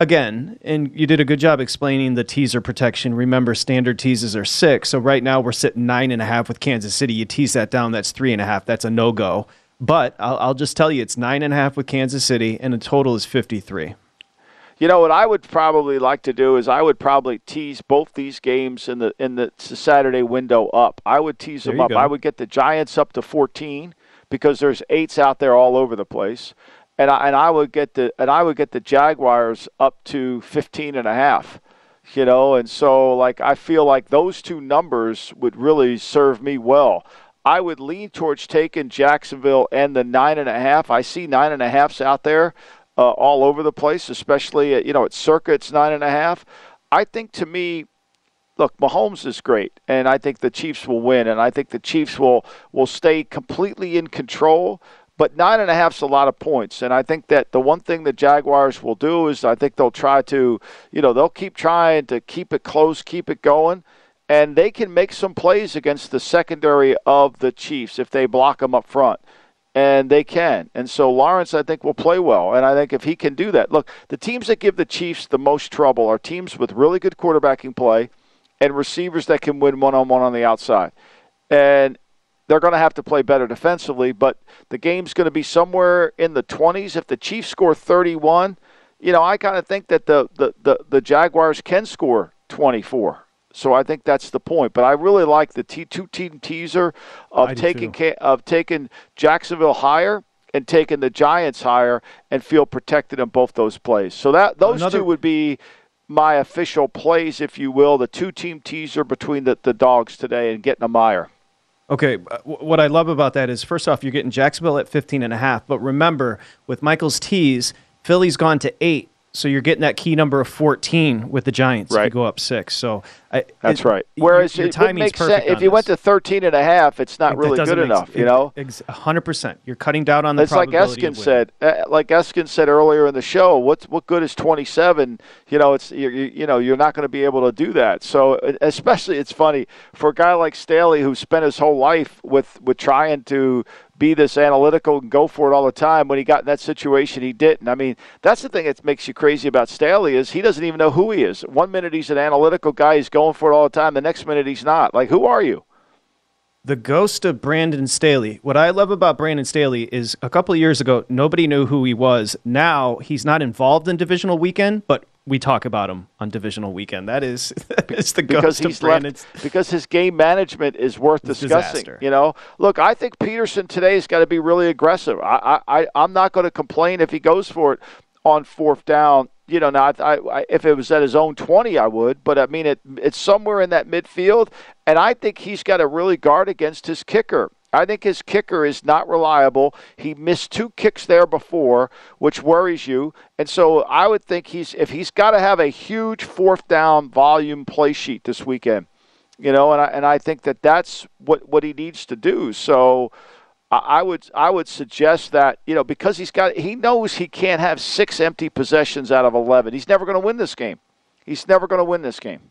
again, and you did a good job explaining the teaser protection. Remember, standard teases are six. So right now we're sitting nine and a half with Kansas City. You tease that down, that's three and a half. That's a no-go. But I'll, I'll just tell you, it's nine and a half with Kansas City, and the total is fifty-three. You know what I would probably like to do is I would probably tease both these games in the in the Saturday window up. I would tease There them you up. go. I would get the Giants up to fourteen because there's eights out there all over the place, and I and I would get the and I would get the Jaguars up to fifteen and a half. You know, and so like I feel like those two numbers would really serve me well. I would lean towards taking Jacksonville and the nine and a half. I see nine and a halfs out there uh, all over the place, especially at, you know, at Circa it's nine and a half. I think to me, look, Mahomes is great, and I think the Chiefs will win, and I think the Chiefs will will stay completely in control. But nine and a half's a lot of points, and I think that the one thing the Jaguars will do is I think they'll try to, you know, they'll keep trying to keep it close, keep it going. And they can make some plays against the secondary of the Chiefs if they block them up front. And they can. And so Lawrence, I think, will play well. And I think if he can do that. Look, the teams that give the Chiefs the most trouble are teams with really good quarterbacking play and receivers that can win one-on-one on the outside. And they're going to have to play better defensively. But the game's going to be somewhere in the twenties. If the Chiefs score thirty-one, you know, I kind of think that the, the, the, the Jaguars can score twenty-four. So I think that's the point. But I really like the T two-team teaser of taking of taking Jacksonville higher and taking the Giants higher and feel protected in both those plays. So that those Another- two would be my official plays, if you will, the two-team teaser between the, the dogs today and getting a Meyer. Okay, uh, w- what I love about that is, first off, you're getting Jacksonville at fifteen and a half. But remember, with Michael's tease, Philly's gone to eight. So you're getting that key number of fourteen with the Giants. Right. If you go up six. So I, That's it, right. Whereas your, your it wouldn't timing's make sense perfect if on you this. went to thirteen and a half, it's not That really doesn't good make- enough, it- you know? Ex- one hundred percent. You're cutting down on the It's like probability Eskin of winning. said. Uh, like Eskin said earlier in the show, what what good is twenty-seven? You know, it's you you know you're not going to be able to do that. So especially, it's funny for a guy like Staley who spent his whole life with with trying to be this analytical and go for it all the time. When he got in that situation, he didn't. I mean, that's the thing that makes you crazy about Staley is he doesn't even know who he is. One minute he's an analytical guy, he's going for it all the time. The next minute he's not. Like, who are you? The ghost of Brandon Staley. What I love about Brandon Staley is a couple of years ago, nobody knew who he was. Now he's not involved in divisional weekend, but we talk about him on divisional weekend. That is, that is the because ghost he's of Brandon. left, because his game management is worth It's discussing. disaster. You know, look, I think Peterson today has got to be really aggressive. I, I, I'm not going to complain if he goes for it on fourth down. You know, now I, I, if it was at his own twenty, I would. But I mean, it, it's somewhere in that midfield, and I think he's got to really guard against his kicker. I think his kicker is not reliable. He missed two kicks there before, which worries you. And so I would think he's if he's got to have a huge fourth down volume play sheet this weekend, you know, and I and I think that that's what, what he needs to do. So I, I would I would suggest that, you know, because he's got he knows he can't have six empty possessions out of eleven. He's never going to win this game. He's never going to win this game.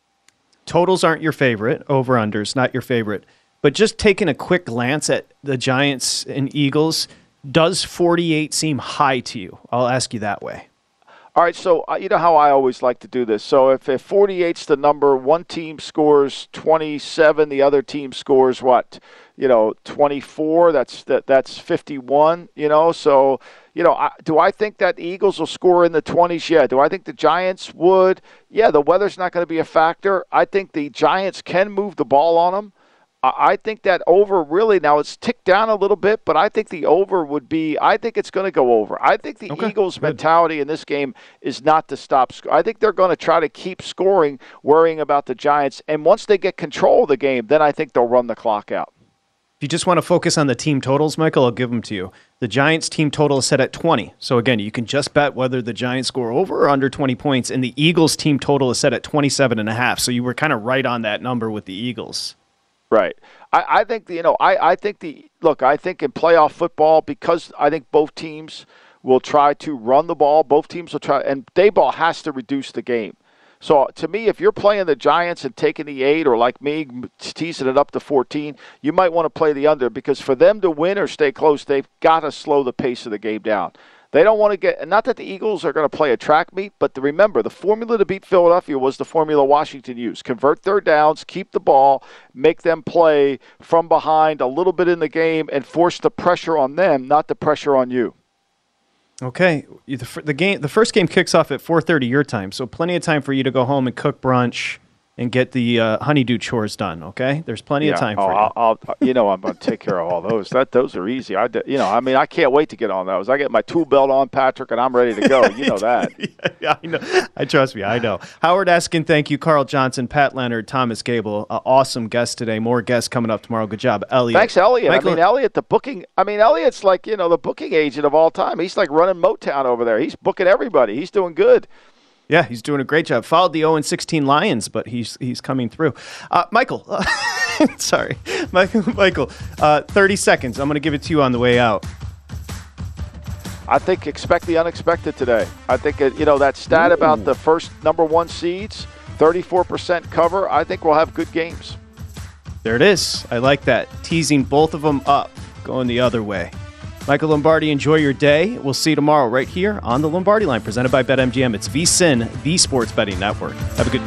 Totals aren't your favorite. Over-unders, not your favorite. But just taking a quick glance at the Giants and Eagles, does forty-eight seem high to you? I'll ask you that way. All right, so uh, you know how I always like to do this. So if, if forty-eight's the number, one team scores twenty-seven, the other team scores what? You know, twenty-four. That's that. That's fifty-one. You know, so you know, I, do I think that the Eagles will score in the twenties? Yeah. Do I think the Giants would? Yeah. The weather's not going to be a factor. I think the Giants can move the ball on them. I think that over really, now it's ticked down a little bit, but I think the over would be, I think it's going to go over. I think the Okay, Eagles' good. mentality in this game is not to stop. Sc- I think they're going to try to keep scoring, worrying about the Giants. And once they get control of the game, then I think they'll run the clock out. If you just want to focus on the team totals, Michael, I'll give them to you. The Giants' team total is set at twenty. So, again, you can just bet whether the Giants score over or under twenty points. And the Eagles' team total is set at twenty-seven and a half. So you were kind of right on that number with the Eagles. Right. I, I think, the, you know, I, I think the, look, I think in playoff football, because I think both teams will try to run the ball, both teams will try, and Dayball has to reduce the game. So to me, if you're playing the Giants and taking the eight, or like me, teasing it up to fourteen, you might want to play the under, because for them to win or stay close, they've got to slow the pace of the game down. They don't want to get – not that the Eagles are going to play a track meet, but the, remember, the formula to beat Philadelphia was the formula Washington used. Convert third downs, keep the ball, make them play from behind a little bit in the game, and force the pressure on them, not the pressure on you. Okay. The, the game, the first game kicks off at four thirty your time, so plenty of time for you to go home and cook brunch and get the uh, honeydew chores done, okay? There's plenty yeah, of time oh, for you. I'll, I'll, you know I'm going to take care of all those. That Those are easy. I, you know, I mean, I can't wait to get on those. I get my tool belt on, Patrick, and I'm ready to go. You know that. yeah, yeah, I know. I trust me. I know. Howard Eskin, thank you. Carl Johnson, Pat Leonard, Thomas Gable. Uh, awesome guest today. More guests coming up tomorrow. Good job, Elliot. Thanks, Elliot. Michael, I mean, Elliot, the booking. I mean, Elliot's like, you know, the booking agent of all time. He's like running Motown over there. He's booking everybody. He's doing good. Yeah, he's doing a great job. Followed the oh and sixteen Lions, but he's he's coming through. Uh, Michael, uh, sorry. Michael, Michael uh, thirty seconds. I'm going to give it to you on the way out. I think expect the unexpected today. I think, uh, you know, that stat Ooh. about the first number one seeds, thirty-four percent cover, I think we'll have good games. There it is. I like that. Teasing both of them up, going the other way. Michael Lombardi, enjoy your day. We'll see you tomorrow right here on the Lombardi Line, presented by BetMGM. It's VSiN, the Sports Betting Network. Have a good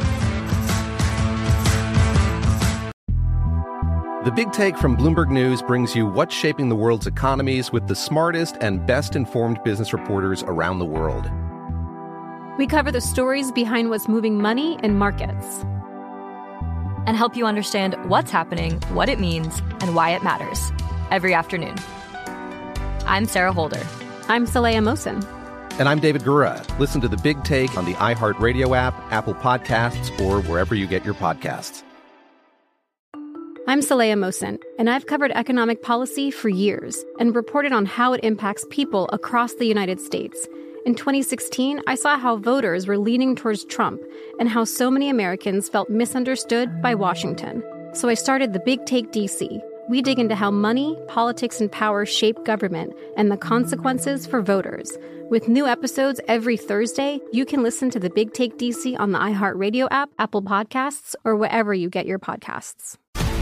The Big Take from Bloomberg News brings you what's shaping the world's economies with the smartest and best-informed business reporters around the world. We cover the stories behind what's moving money and markets, and help you understand what's happening, what it means, and why it matters every afternoon. I'm Sarah Holder. I'm Saleha Mohsin. And I'm David Gura. Listen to The Big Take on the iHeartRadio app, Apple Podcasts, or wherever you get your podcasts. I'm Saleha Mohsin, and I've covered economic policy for years and reported on how it impacts people across the United States. In twenty sixteen, I saw how voters were leaning towards Trump and how so many Americans felt misunderstood by Washington. So I started The Big Take D C. We dig into how money, politics, and power shape government and the consequences for voters. With new episodes every Thursday, you can listen to The Big Take D C on the iHeartRadio app, Apple Podcasts, or wherever you get your podcasts.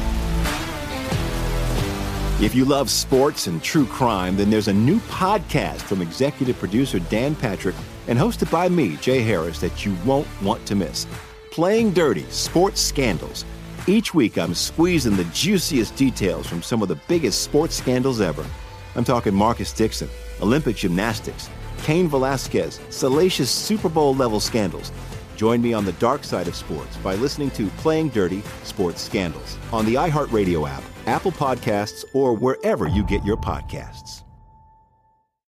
If you love sports and true crime, then there's a new podcast from executive producer Dan Patrick and hosted by me, Jay Harris, that you won't want to miss. Playing Dirty: Sports Scandals. Each week, I'm squeezing the juiciest details from some of the biggest sports scandals ever. I'm talking Marcus Dixon, Olympic gymnastics, Cain Velasquez, salacious Super Bowl-level scandals. Join me on the dark side of sports by listening to Playing Dirty: Sports Scandals on the iHeartRadio app, Apple Podcasts, or wherever you get your podcasts.